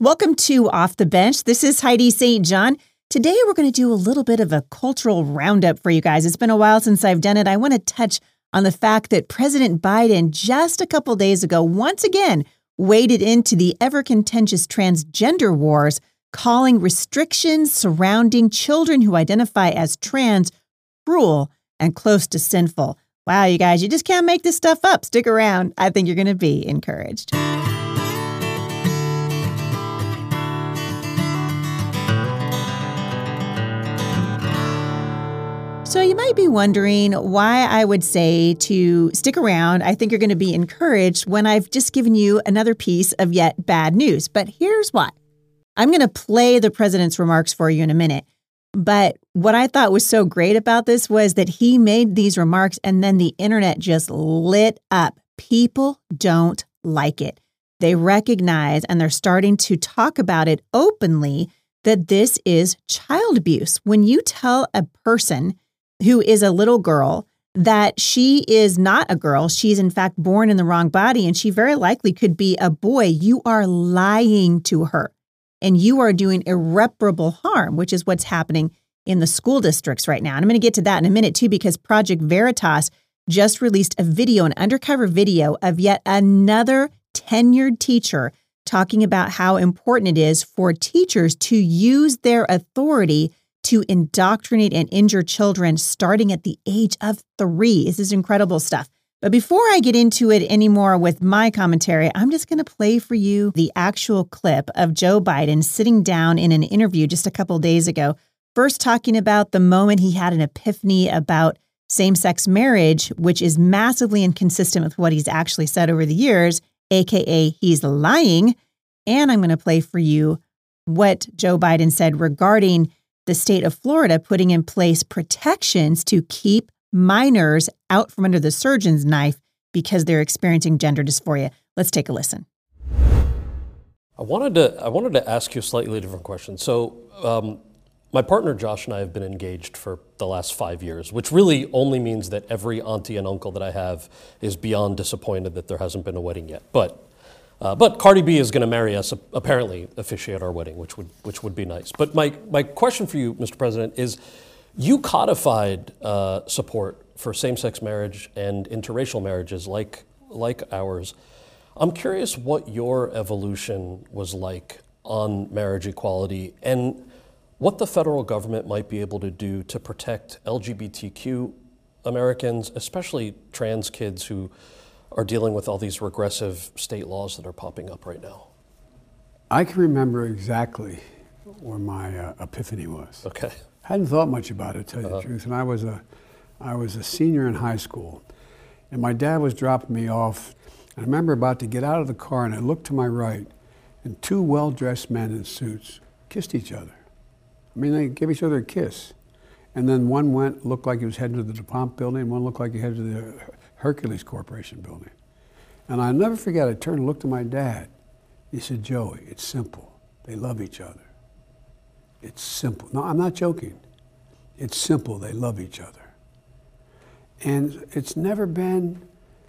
Welcome to Off the Bench. This is Heidi St. John. Today, we're going to do a little bit of a cultural roundup for you guys. It's been a while since I've done it. I want to touch on the fact that President Biden just a couple days ago, once again, waded into the ever-contentious transgender wars, calling restrictions surrounding children who identify as trans cruel and close to sinful. Wow, you guys, you just can't make this stuff up. Stick around. I think you're going to be encouraged. So you might be wondering why I would say to stick around. I think you're going to be encouraged when I've just given you another piece of yet bad news. But here's why. I'm going to play the president's remarks for you in a minute. But what I thought was so great about this was that he made these remarks and then the internet just lit up. People don't like it. They recognize and they're starting to talk about it openly that this is child abuse. When you tell a person who is a little girl that she is not a girl, she's in fact born in the wrong body, and she very likely could be a boy, you are lying to her. And you are doing irreparable harm, which is what's happening in the school districts right now. And I'm going to get to that in a minute, too, because Project Veritas just released a video, an undercover video of yet another tenured teacher talking about how important it is for teachers to use their authority to indoctrinate and injure children starting at the age of 3. This is incredible stuff. But before I get into it anymore with my commentary, I'm just going to play for you the actual clip of Joe Biden sitting down in an interview just a couple days ago, first talking about the moment he had an epiphany about same-sex marriage, which is massively inconsistent with what he's actually said over the years, aka he's lying. And I'm going to play for you what Joe Biden said regarding the state of Florida putting in place protections to keep minors out from under the surgeon's knife because they're experiencing gender dysphoria. Let's take a listen. I wanted to ask you a slightly different question. So my partner Josh and I have been engaged for the last 5 years, which really only means that every auntie and uncle that I have is beyond disappointed that there hasn't been a wedding yet. But Cardi B is going to marry us, apparently officiate our wedding, which would be nice. But my question for you, Mr. President, is you codified support for same-sex marriage and interracial marriages like ours. I'm curious what your evolution was like on marriage equality and what the federal government might be able to do to protect LGBTQ Americans, especially trans kids who are dealing with all these regressive state laws that are popping up right now. I can remember exactly where my epiphany was. Okay. Hadn't thought much about it, to tell you the truth. And I was a senior in high school, and my dad was dropping me off. And I remember about to get out of the car, and I looked to my right, and 2 well-dressed men in suits kissed each other. I mean, they gave each other a kiss. And then one looked like he was heading to the DuPont building, and one looked like he headed to the Hercules Corporation building. And I'll never forget, I turned and looked at my dad. He said, "Joey, it's simple. They love each other. It's simple." No, I'm not joking. It's simple. They love each other. And it's never been,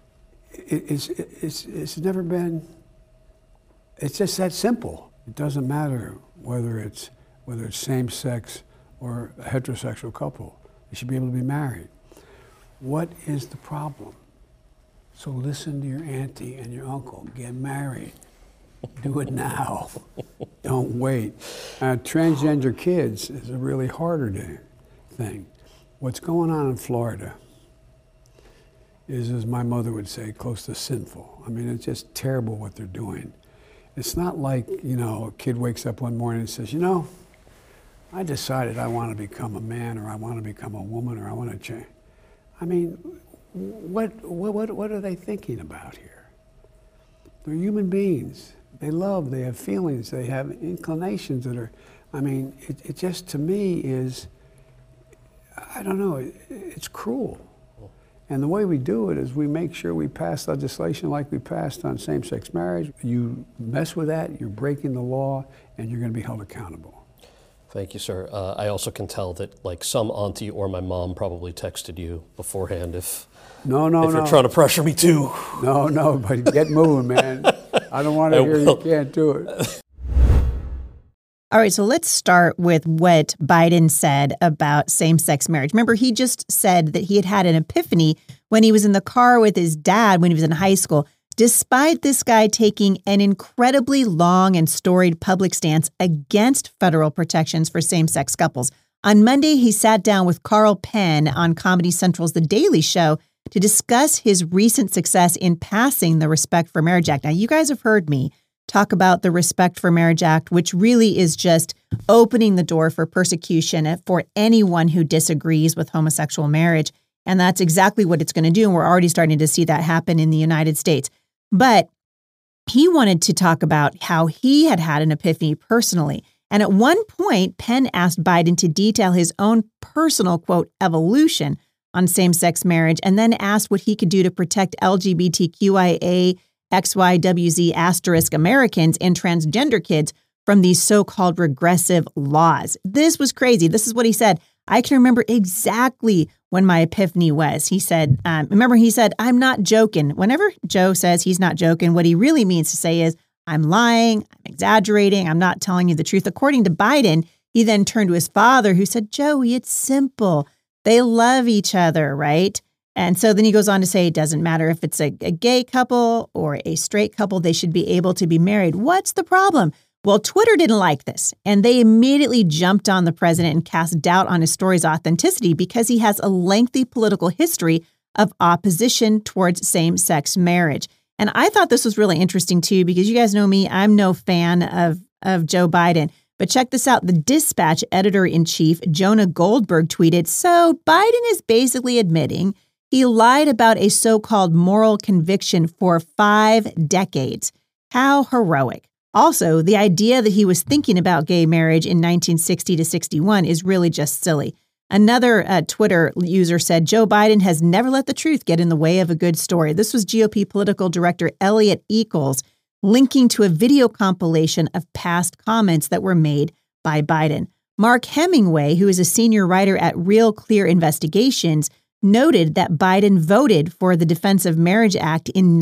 it's never been, it's just that simple. It doesn't matter whether it's same-sex or a heterosexual couple. They should be able to be married. What is the problem? So listen to your auntie and your uncle. Get married. Do it now. Don't wait. Transgender kids is a really harder thing. What's going on in Florida is, as my mother would say, close to sinful. I mean, it's just terrible what they're doing. It's not like, a kid wakes up one morning and says, I decided I want to become a man, or I want to become a woman, or I want to change. I mean, what are they thinking about here? They're human beings. They love, they have feelings, they have inclinations that are, it just, to me, is, I don't know, it's cruel. And the way we do it is we make sure we pass legislation like we passed on same-sex marriage. You mess with that, you're breaking the law, and you're going to be held accountable. Thank you, sir. I also can tell that, like, some auntie or my mom probably texted you beforehand if you're trying to pressure me too. No, but get moving, man. I don't want to hear you can't do it. All right, so let's start with what Biden said about same-sex marriage. Remember, he just said that he had an epiphany when he was in the car with his dad when he was in high school, despite this guy taking an incredibly long and storied public stance against federal protections for same-sex couples. On Monday, he sat down with Carl Penn on Comedy Central's The Daily Show to discuss his recent success in passing the Respect for Marriage Act. Now, you guys have heard me talk about the Respect for Marriage Act, which really is just opening the door for persecution for anyone who disagrees with homosexual marriage. And that's exactly what it's going to do. And we're already starting to see that happen in the United States. But he wanted to talk about how he had an epiphany personally. And at one point, Penn asked Biden to detail his own personal, quote, evolution on same-sex marriage, and then asked what he could do to protect LGBTQIA XYWZ asterisk Americans and transgender kids from these so-called regressive laws. This was crazy. This is what he said. I can remember exactly when my epiphany was. He said, he said, I'm not joking. Whenever Joe says he's not joking, what he really means to say is, I'm lying, I'm exaggerating, I'm not telling you the truth. According to Biden, he then turned to his father who said, Joey, it's simple. They love each other, right? And so then he goes on to say, it doesn't matter if it's a gay couple or a straight couple, they should be able to be married. What's the problem? Well, Twitter didn't like this, and they immediately jumped on the president and cast doubt on his story's authenticity because he has a lengthy political history of opposition towards same-sex marriage. And I thought this was really interesting, too, because you guys know me, I'm no fan of Joe Biden. But check this out. The Dispatch editor-in-chief, Jonah Goldberg, tweeted, so Biden is basically admitting he lied about a so-called moral conviction for 5 decades. How heroic. Also, the idea that he was thinking about gay marriage in 1960 to 61 is really just silly. Another Twitter user said, Joe Biden has never let the truth get in the way of a good story. This was GOP political director Elliot Eccles linking to a video compilation of past comments that were made by Biden. Mark Hemingway, who is a senior writer at Real Clear Investigations, noted that Biden voted for the Defense of Marriage Act in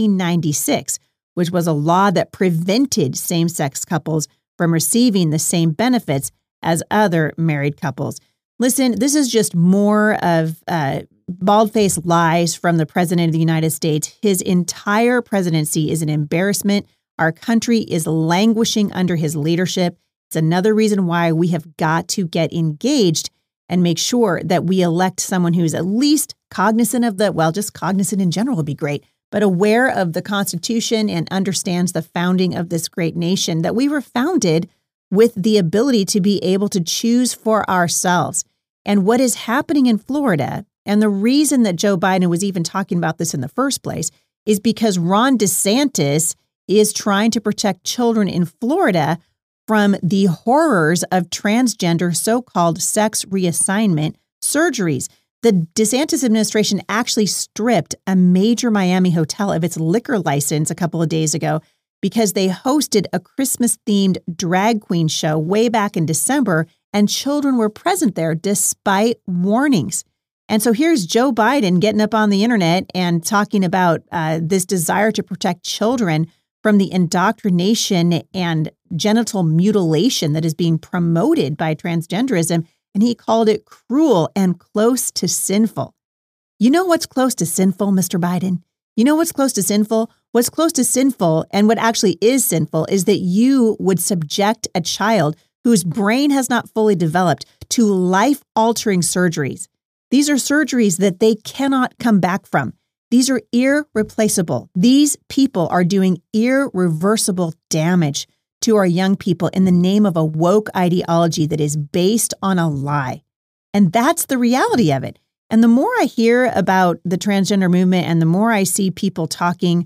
1996, which was a law that prevented same-sex couples from receiving the same benefits as other married couples. Listen, this is just more of bald-faced lies from the president of the United States. His entire presidency is an embarrassment. Our country is languishing under his leadership. It's another reason why we have got to get engaged and make sure that we elect someone who's at least cognizant of just cognizant in general would be great, but aware of the Constitution and understands the founding of this great nation, that we were founded with the ability to be able to choose for ourselves. And what is happening in Florida, and the reason that Joe Biden was even talking about this in the first place, is because Ron DeSantis is trying to protect children in Florida from the horrors of transgender so-called sex reassignment surgeries. The DeSantis administration actually stripped a major Miami hotel of its liquor license a couple of days ago because they hosted a Christmas-themed drag queen show way back in December, and children were present there despite warnings. And so here's Joe Biden getting up on the internet and talking about this desire to protect children from the indoctrination and genital mutilation that is being promoted by transgenderism, and he called it cruel and close to sinful. You know what's close to sinful, Mr. Biden? You know what's close to sinful? What's close to sinful, and what actually is sinful, is that you would subject a child whose brain has not fully developed to life-altering surgeries. These are surgeries that they cannot come back from. These are irreplaceable. These people are doing irreversible damage to our young people in the name of a woke ideology that is based on a lie. And that's the reality of it. And the more I hear about the transgender movement and the more I see people talking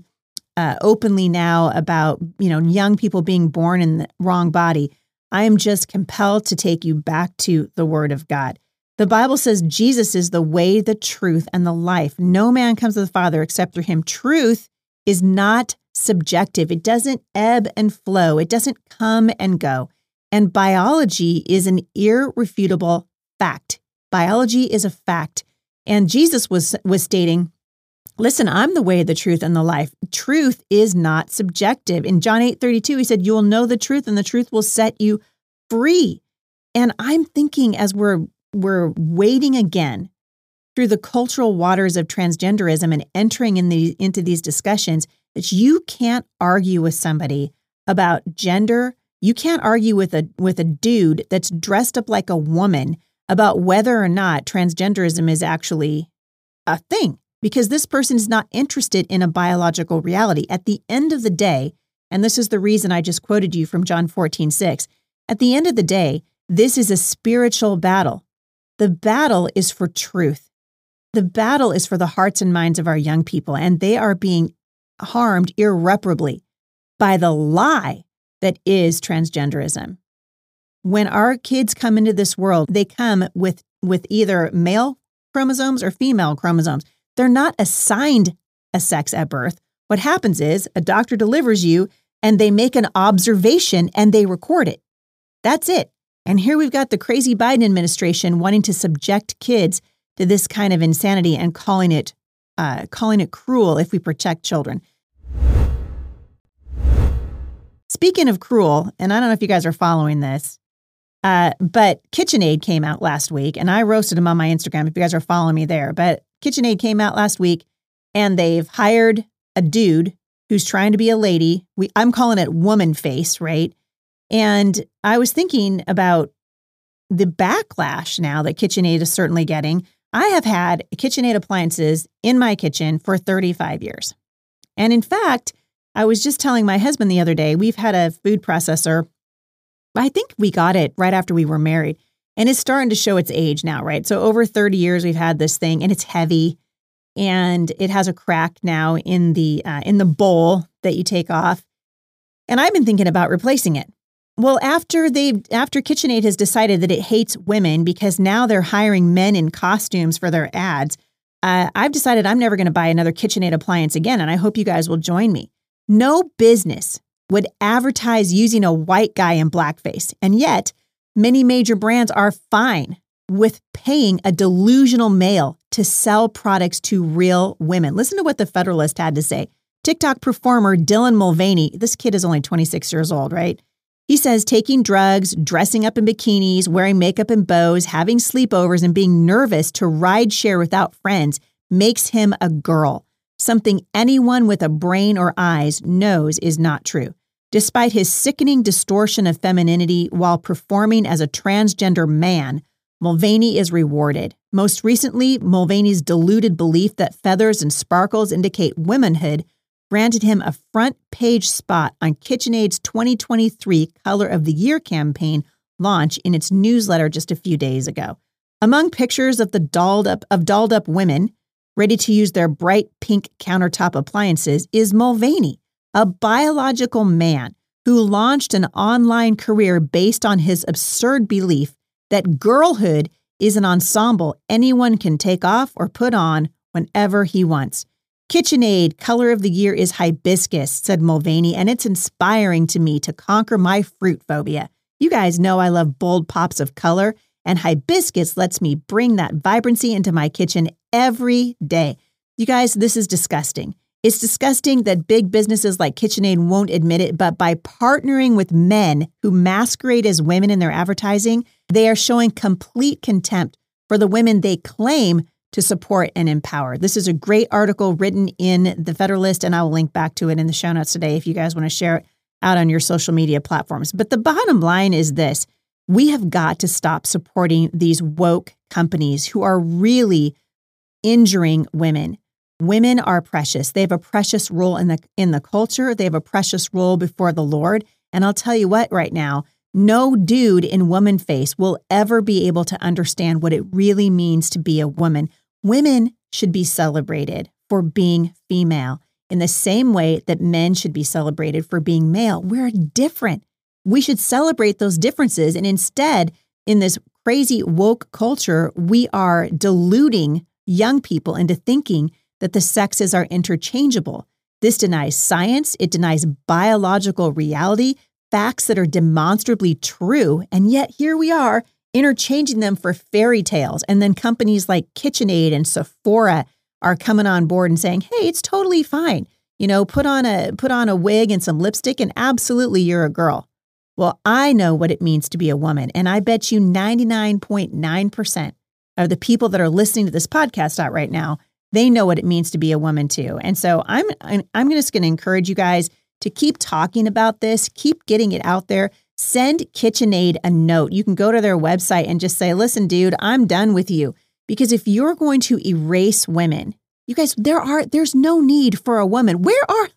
openly now about, young people being born in the wrong body, I am just compelled to take you back to the Word of God. The Bible says Jesus is the way, the truth, and the life. No man comes to the Father except through him. Truth is not subjective. It doesn't ebb and flow. It doesn't come and go. And biology is an irrefutable fact. Biology is a fact. And Jesus was stating, listen, I'm the way, the truth, and the life. Truth is not subjective. In John 8:32, he said, you will know the truth, and the truth will set you free. And I'm thinking as we're wading again through the cultural waters of transgenderism and entering into these discussions, that you can't argue with somebody about gender. You can't argue with a dude that's dressed up like a woman about whether or not transgenderism is actually a thing, because this person is not interested in a biological reality. At the end of the day, and this is the reason I just quoted you from John 14:6, at the end of the day, this is a spiritual battle. The battle is for truth. The battle is for the hearts and minds of our young people, and they are being harmed irreparably by the lie that is transgenderism. When our kids come into this world, they come with either male chromosomes or female chromosomes. They're not assigned a sex at birth. What happens is a doctor delivers you and they make an observation and they record it. That's it. And here we've got the crazy Biden administration wanting to subject kids to this kind of insanity and calling it cruel if we protect children. Speaking of cruel, and I don't know if you guys are following this, but KitchenAid came out last week, and I roasted them on my Instagram if you guys are following me there. But KitchenAid came out last week, and they've hired a dude who's trying to be a lady. I'm calling it woman face, right? And I was thinking about the backlash now that KitchenAid is certainly getting. I have had KitchenAid appliances in my kitchen for 35 years. And in fact, I was just telling my husband the other day, we've had a food processor. I think we got it right after we were married, and it's starting to show its age now, right? So over 30 years, we've had this thing, and it's heavy, and it has a crack now in the bowl that you take off. And I've been thinking about replacing it. Well, after KitchenAid has decided that it hates women because now they're hiring men in costumes for their ads, I've decided I'm never going to buy another KitchenAid appliance again, and I hope you guys will join me. No business would advertise using a white guy in blackface, and yet many major brands are fine with paying a delusional male to sell products to real women. Listen to what the Federalist had to say. TikTok performer Dylan Mulvaney, this kid is only 26 years old, right? He says taking drugs, dressing up in bikinis, wearing makeup and bows, having sleepovers, and being nervous to ride share without friends makes him a girl. Something anyone with a brain or eyes knows is not true. Despite his sickening distortion of femininity while performing as a transgender man, Mulvaney is rewarded. Most recently, Mulvaney's deluded belief that feathers and sparkles indicate womanhood granted him a front-page spot on KitchenAid's 2023 Color of the Year campaign launch in its newsletter just a few days ago. Among pictures of dolled-up women ready to use their bright pink countertop appliances is Mulvaney, a biological man who launched an online career based on his absurd belief that girlhood is an ensemble anyone can take off or put on whenever he wants. KitchenAid Color of the Year is hibiscus, said Mulvaney, and it's inspiring to me to conquer my fruit phobia. You guys know I love bold pops of color, and hibiscus lets me bring that vibrancy into my kitchen every day. You guys, this is disgusting. It's disgusting that big businesses like KitchenAid won't admit it, but by partnering with men who masquerade as women in their advertising, they are showing complete contempt for the women they claim to support and empower. This is a great article written in the Federalist, and I will link back to it in the show notes today if you guys want to share it out on your social media platforms. But the bottom line is this. We have got to stop supporting these woke companies who are really injuring women. Women are precious. They have a precious role in the culture. They have a precious role before the Lord. And I'll tell you what right now, no dude in woman face will ever be able to understand what it really means to be a woman. Women should be celebrated for being female in the same way that men should be celebrated for being male. We're different. We should celebrate those differences. And instead, in this crazy woke culture, we are deluding young people into thinking that the sexes are interchangeable. This denies science. It denies biological reality, facts that are demonstrably true. And yet here we are interchanging them for fairy tales. And then companies like KitchenAid and Sephora are coming on board and saying, hey, it's totally fine. You know, put on a wig and some lipstick and absolutely you're a girl. Well, I know what it means to be a woman, and I bet you 99.9% of the people that are listening to this podcast out right now, they know what it means to be a woman too. And so I'm just going to encourage you guys to keep talking about this, keep getting it out there. Send KitchenAid a note. You can go to their website and just say, listen, dude, I'm done with you. Because if you're going to erase women, you guys, there's no need for a woman. Where are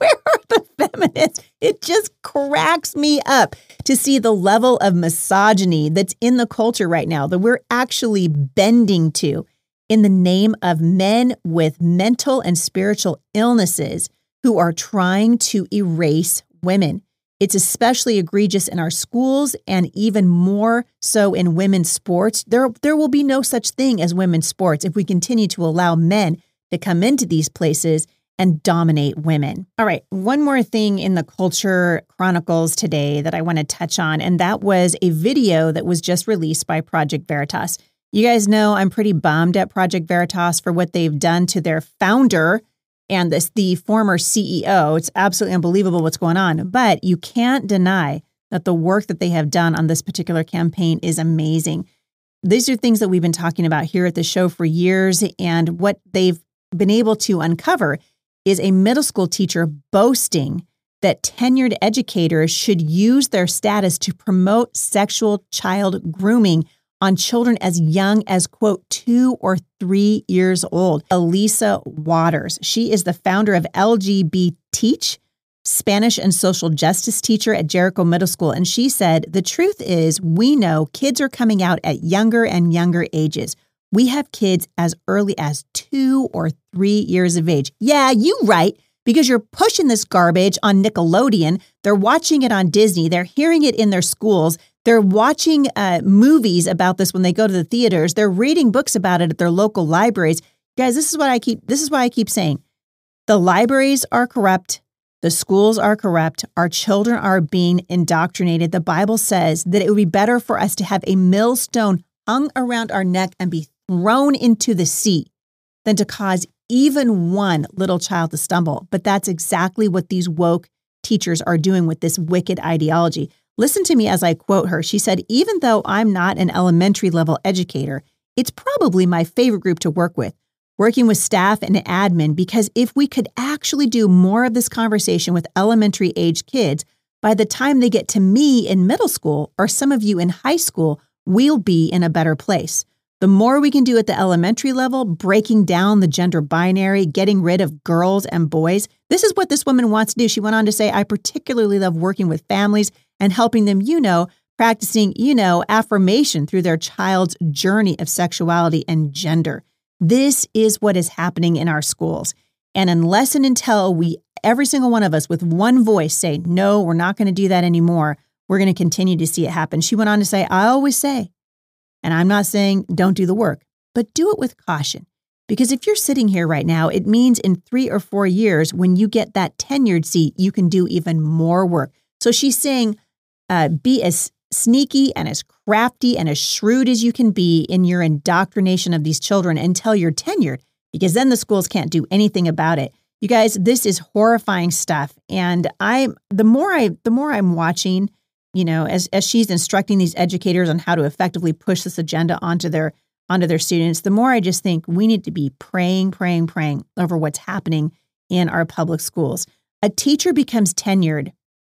the feminists? It just cracks me up to see the level of misogyny that's in the culture right now that we're actually bending to in the name of men with mental and spiritual illnesses who are trying to erase women. It's especially egregious in our schools and even more so in women's sports. There will be no such thing as women's sports if we continue to allow men to come into these places and dominate women. All right, one more thing in the Culture Chronicles today that I want to touch on, and that was a video that was just released by Project Veritas. You guys know I'm pretty bummed at Project Veritas for what they've done to their founder and the former CEO. It's absolutely unbelievable what's going on, but you can't deny that the work that they have done on this particular campaign is amazing. These are things that we've been talking about here at the show for years, and what they've been able to uncover is a middle school teacher boasting that tenured educators should use their status to promote sexual child grooming on children as young as, quote, 2 or 3 years old. Elisa Waters, she is the founder of LGBT Teach, Spanish and social justice teacher at Jericho Middle School. And she said, the truth is, we know kids are coming out at younger and younger ages. We have kids as early as 2 or 3 years of age. Yeah, you right, because you're pushing this garbage on Nickelodeon. They're watching it on Disney. They're hearing it in their schools. They're watching movies about this when they go to the theaters. They're reading books about it at their local libraries. Guys, this is why I keep saying. The libraries are corrupt. The schools are corrupt. Our children are being indoctrinated. The Bible says that it would be better for us to have a millstone hung around our neck and be thrown into the sea than to cause even one little child to stumble. But that's exactly what these woke teachers are doing with this wicked ideology. Listen to me as I quote her. She said, even though I'm not an elementary level educator, it's probably my favorite group to work working with staff and admin, because if we could actually do more of this conversation with elementary age kids, by the time they get to me in middle school or some of you in high school, we'll be in a better place. The more we can do at the elementary level, breaking down the gender binary, getting rid of girls and boys. This is what this woman wants to do. She went on to say, I particularly love working with families and helping them, practicing, affirmation through their child's journey of sexuality and gender. This is what is happening in our schools. And unless and until every single one of us with one voice say, no, we're not going to do that anymore, we're going to continue to see it happen. She went on to say, I always say, and I'm not saying don't do the work, but do it with caution. Because if you're sitting here right now, it means in 3 or 4 years, when you get that tenured seat, you can do even more work. So she's saying, be as sneaky and as crafty and as shrewd as you can be in your indoctrination of these children until you're tenured, because then the schools can't do anything about it. You guys, this is horrifying stuff. And the more I'm watching, as she's instructing these educators on how to effectively push this agenda onto their students, the more I just think we need to be praying over what's happening in our public schools. A teacher becomes tenured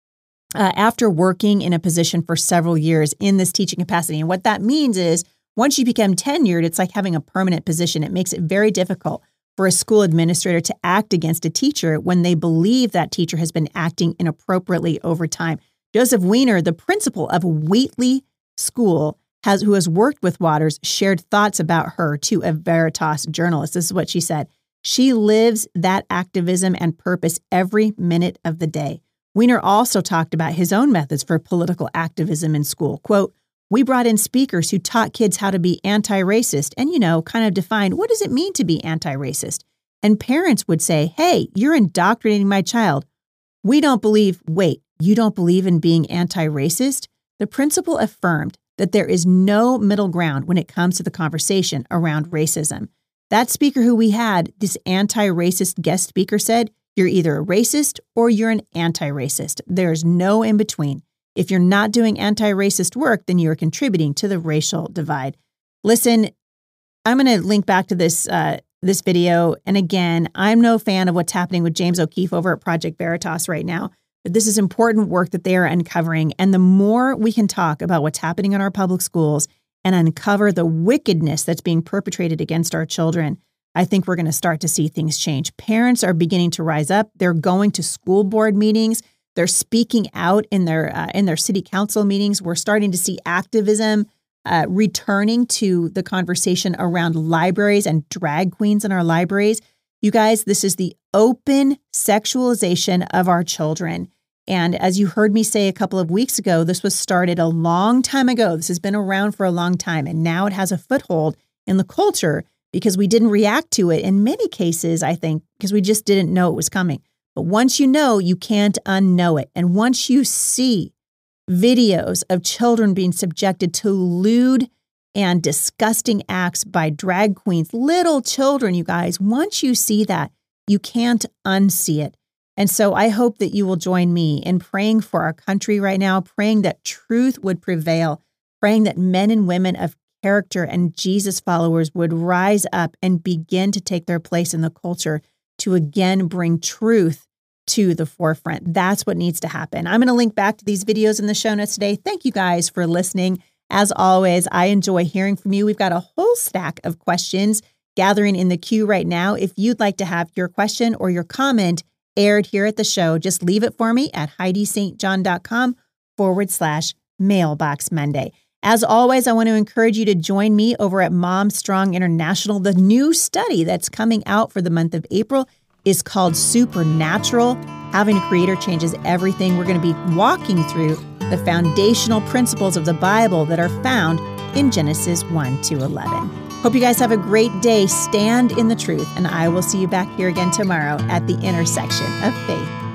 after working in a position for several years in this teaching capacity. And what that means is once you become tenured, it's like having a permanent position. It makes it very difficult for a school administrator to act against a teacher when they believe that teacher has been acting inappropriately over time. Joseph Weiner, the principal of Wheatley School, who has worked with Waters, shared thoughts about her to a Veritas journalist. This is what she said. She lives that activism and purpose every minute of the day. Weiner also talked about his own methods for political activism in school. Quote, we brought in speakers who taught kids how to be anti-racist and, kind of defined what does it mean to be anti-racist? And parents would say, hey, you're indoctrinating my child. You don't believe in being anti-racist? The principal affirmed that there is no middle ground when it comes to the conversation around racism. That speaker who we had, this anti-racist guest speaker, said, you're either a racist or you're an anti-racist. There's no in between. If you're not doing anti-racist work, then you're contributing to the racial divide. Listen, I'm going to link back to this video. And again, I'm no fan of what's happening with James O'Keefe over at Project Veritas right now. But this is important work that they are uncovering. And the more we can talk about what's happening in our public schools and uncover the wickedness that's being perpetrated against our children, I think we're going to start to see things change. Parents are beginning to rise up. They're going to school board meetings. They're speaking out in their city council meetings. We're starting to see activism returning to the conversation around libraries and drag queens in our libraries. You guys, this is the open sexualization of our children. And as you heard me say a couple of weeks ago, this was started a long time ago. This has been around for a long time. And now it has a foothold in the culture because we didn't react to it in many cases, I think, because we just didn't know it was coming. But once you know, you can't unknow it. And once you see videos of children being subjected to lewd and disgusting acts by drag queens, little children, you guys, once you see that, you can't unsee it. And so I hope that you will join me in praying for our country right now, praying that truth would prevail, praying that men and women of character and Jesus followers would rise up and begin to take their place in the culture to again bring truth to the forefront. That's what needs to happen. I'm going to link back to these videos in the show notes today. Thank you guys for listening. As always, I enjoy hearing from you. We've got a whole stack of questions gathering in the queue right now. If you'd like to have your question or your comment aired here at the show, just leave it for me at HeidiSt.John.com/Mailbox Monday. As always, I want to encourage you to join me over at Mom Strong International. The new study that's coming out for the month of April is called Supernatural. Having a Creator Changes Everything. We're going to be walking through the foundational principles of the Bible that are found in Genesis 1-11. Hope you guys have a great day. Stand in the truth, and I will see you back here again tomorrow at the intersection of faith